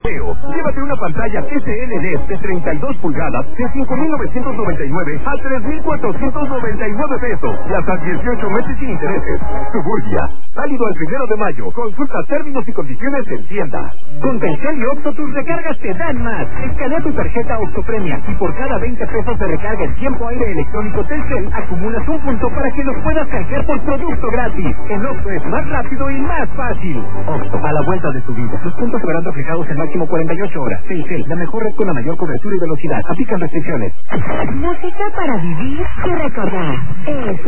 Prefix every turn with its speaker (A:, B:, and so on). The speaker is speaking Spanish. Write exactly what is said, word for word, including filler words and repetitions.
A: Llévate una pantalla S L E D de treinta y dos pulgadas de cinco mil novecientos noventa y nueve a tres mil cuatrocientos noventa y nueve pesos y hasta dieciocho meses sin intereses. Suburbia, válido el primero de mayo. Consulta términos y condiciones en tienda.
B: Con Telcel y Oxxo tus recargas te dan más. Escanea tu tarjeta Oxxo Premia y por cada veinte pesos de recarga en tiempo aire electrónico Telcel acumulas un punto para que los puedas canjear por producto gratis. En Oxxo es más rápido y más fácil. Oxxo, a la vuelta de tu vida. Los puntos se verán reflejados en máximo cuarenta y ocho horas. Telcel, la mejor red con la mayor cobertura y velocidad. Aplican restricciones.
C: Música para vivir y recordar. Es